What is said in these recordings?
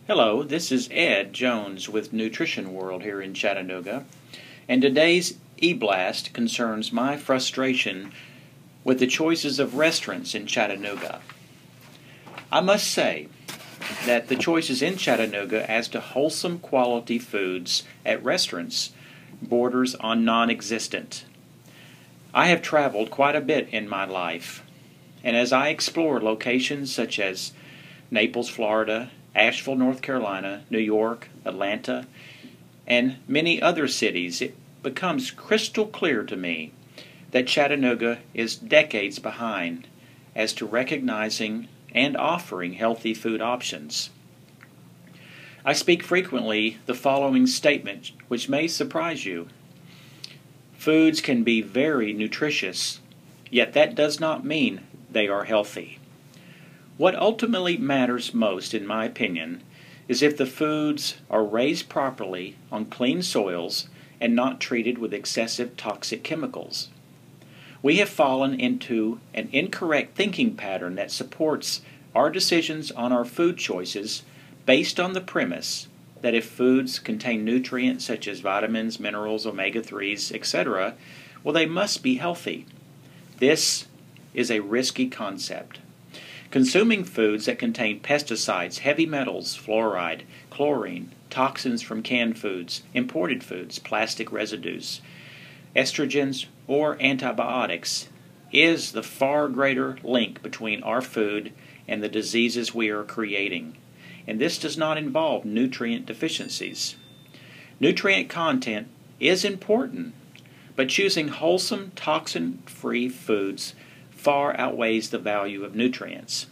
Hello, this is Ed Jones with Nutrition World here in Chattanooga, and today's e-blast concerns my frustration with the choices of restaurants in Chattanooga. I must say that the choices in Chattanooga as to wholesome quality foods at restaurants borders on non-existent. I have traveled quite a bit in my life, and as I explore locations such as Naples, Florida, Asheville, North Carolina, New York, Atlanta, and many other cities, it becomes crystal clear to me that Chattanooga is decades behind as to recognizing and offering healthy food options. I speak frequently the following statement, which may surprise you. Foods can be very nutritious, yet that does not mean they are healthy. What ultimately matters most, in my opinion, is if the foods are raised properly on clean soils and not treated with excessive toxic chemicals. We have fallen into an incorrect thinking pattern that supports our decisions on our food choices based on the premise that if foods contain nutrients such as vitamins, minerals, omega-3s, etc., well, they must be healthy. This is a risky concept. Consuming foods that contain pesticides, heavy metals, fluoride, chlorine, toxins from canned foods, imported foods, plastic residues, estrogens, or antibiotics is the far greater link between our food and the diseases we are creating. And this does not involve nutrient deficiencies. Nutrient content is important, but choosing wholesome, toxin-free foods far outweighs the value of nutrients.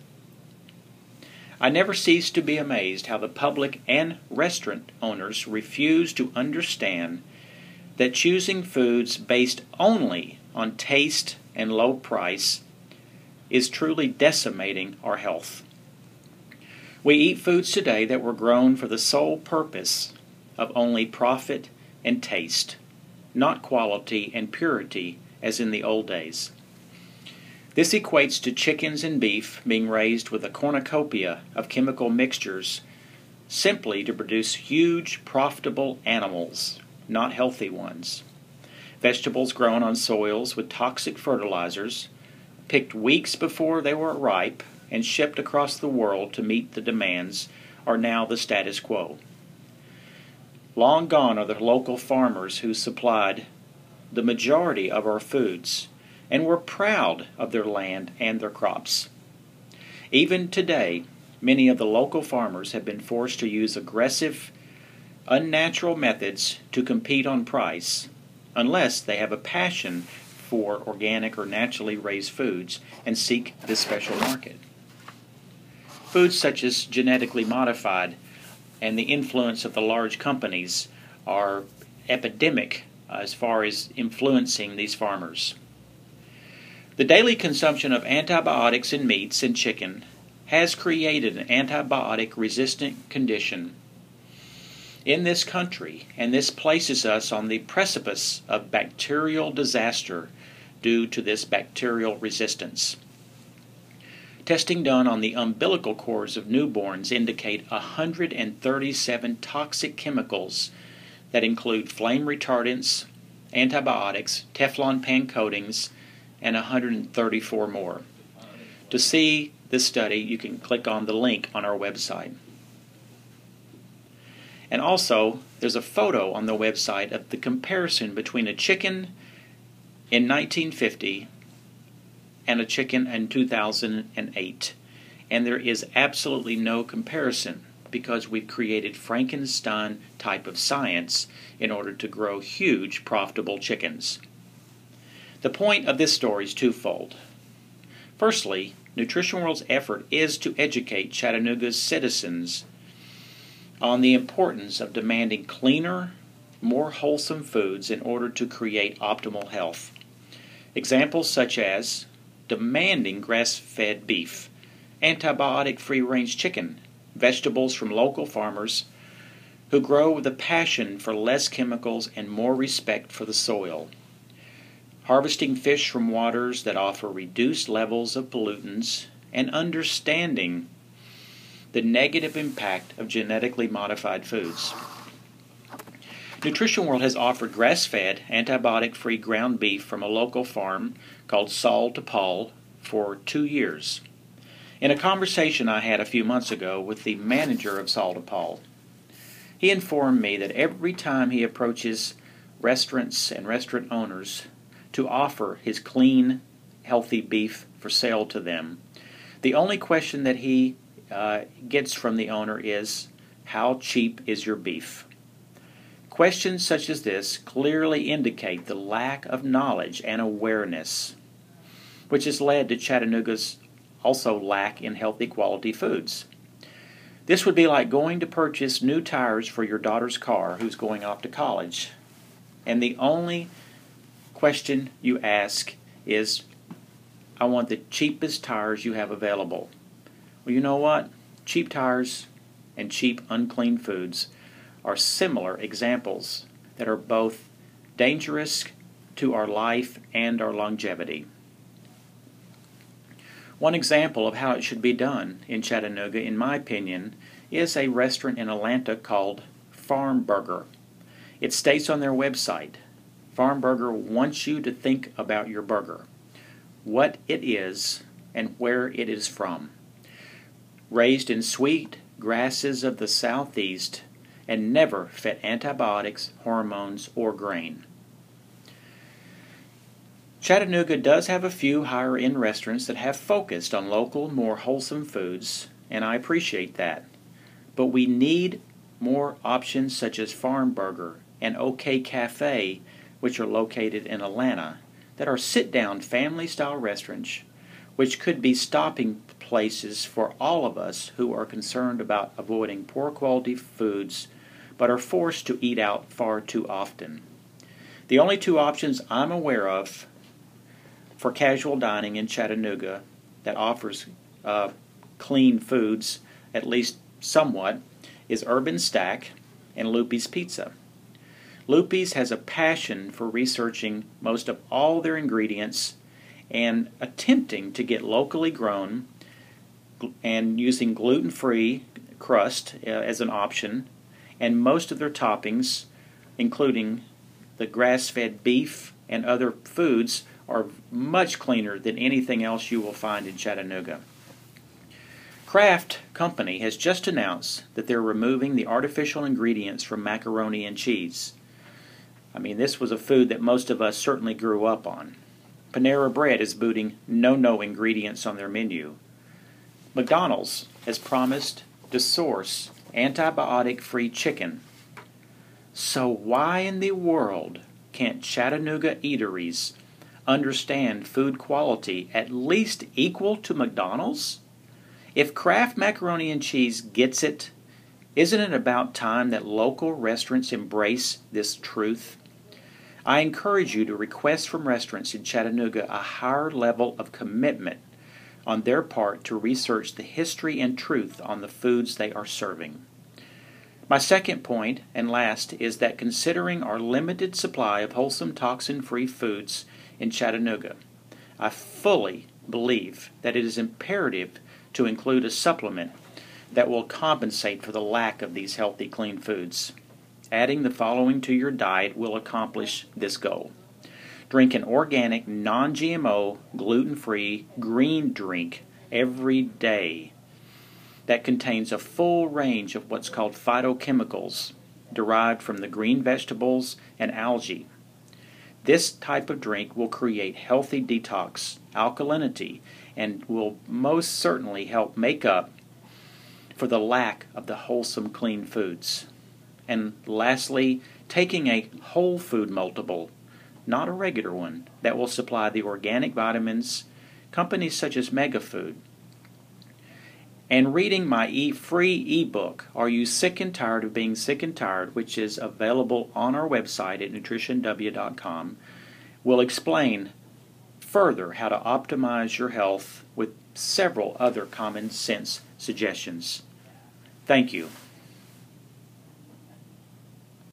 I never cease to be amazed how the public and restaurant owners refuse to understand that choosing foods based only on taste and low price is truly decimating our health. We eat foods today that were grown for the sole purpose of only profit and taste, not quality and purity as in the old days. This equates to chickens and beef being raised with a cornucopia of chemical mixtures simply to produce huge, profitable animals, not healthy ones. Vegetables grown on soils with toxic fertilizers, picked weeks before they were ripe and shipped across the world to meet the demands, are now the status quo. Long gone are the local farmers who supplied the majority of our foods and were proud of their land and their crops. Even today, many of the local farmers have been forced to use aggressive, unnatural methods to compete on price, unless they have a passion for organic or naturally raised foods and seek this special market. Foods such as genetically modified and the influence of the large companies are epidemic as far as influencing these farmers. The daily consumption of antibiotics in meats and chicken has created an antibiotic-resistant condition in this country, and this places us on the precipice of bacterial disaster due to this bacterial resistance. Testing done on the umbilical cords of newborns indicate 137 toxic chemicals that include flame retardants, antibiotics, Teflon pan coatings, and 134 more. To see this study, you can click on the link on our website. And also, there's a photo on the website of the comparison between a chicken in 1950 and a chicken in 2008. And there is absolutely no comparison because we've created Frankenstein type of science in order to grow huge, profitable chickens. The point of this story is twofold. Firstly, Nutrition World's effort is to educate Chattanooga's citizens on the importance of demanding cleaner, more wholesome foods in order to create optimal health. Examples such as demanding grass-fed beef, antibiotic free-range chicken, vegetables from local farmers who grow with a passion for less chemicals and more respect for the soil. Harvesting fish from waters that offer reduced levels of pollutants, and understanding the negative impact of genetically modified foods. Nutrition World has offered grass-fed, antibiotic-free ground beef from a local farm called Saul to Paul for 2 years. In a conversation I had a few months ago with the manager of Saul to Paul, he informed me that every time he approaches restaurants and restaurant owners to offer his clean, healthy beef for sale to them, the only question that he gets from the owner is, "How cheap is your beef?" Questions such as this clearly indicate the lack of knowledge and awareness, which has led to Chattanooga's also lack in healthy quality foods. This would be like going to purchase new tires for your daughter's car who's going off to college, and the only question you ask is, "I want the cheapest tires you have available." Well, you know what? Cheap tires and cheap unclean foods are similar examples that are both dangerous to our life and our longevity. One example of how it should be done in Chattanooga, in my opinion, is a restaurant in Atlanta called Farm Burger. It states on their website, Farm Burger wants you to think about your burger, what it is and where it is from. Raised in sweet grasses of the southeast, and never fed antibiotics, hormones, or grain. Chattanooga does have a few higher-end restaurants that have focused on local, more wholesome foods, and I appreciate that. But we need more options such as Farm Burger and OK Cafe, which are located in Atlanta, that are sit-down family-style restaurants, which could be stopping places for all of us who are concerned about avoiding poor quality foods but are forced to eat out far too often. The only two options I'm aware of for casual dining in Chattanooga that offers clean foods, at least somewhat, is Urban Stack and Lupe's Pizza. Lupe's has a passion for researching most of all their ingredients and attempting to get locally grown and using gluten-free crust as an option, and most of their toppings, including the grass-fed beef and other foods, are much cleaner than anything else you will find in Chattanooga. Kraft Company has just announced that they're removing the artificial ingredients from macaroni and cheese. I mean, this was a food that most of us certainly grew up on. Panera Bread is booting no ingredients on their menu. McDonald's has promised to source antibiotic-free chicken. So why in the world can't Chattanooga eateries understand food quality at least equal to McDonald's? If Kraft Macaroni and Cheese gets it, isn't it about time that local restaurants embrace this truth? I encourage you to request from restaurants in Chattanooga a higher level of commitment on their part to research the history and truth on the foods they are serving. My second point, and last, is that considering our limited supply of wholesome toxin-free foods in Chattanooga, I fully believe that it is imperative to include a supplement that will compensate for the lack of these healthy, clean foods. Adding the following to your diet will accomplish this goal. Drink an organic, non-GMO, gluten-free green drink every day that contains a full range of what's called phytochemicals derived from the green vegetables and algae. This type of drink will create healthy detox, alkalinity, and will most certainly help make up for the lack of the wholesome, clean foods. And lastly, taking a whole food multiple, not a regular one, that will supply the organic vitamins, companies such as Megafood. And reading my free ebook, Are You Sick and Tired of Being Sick and Tired?, which is available on our website at nutritionw.com, will explain further how to optimize your health with several other common sense suggestions. Thank you.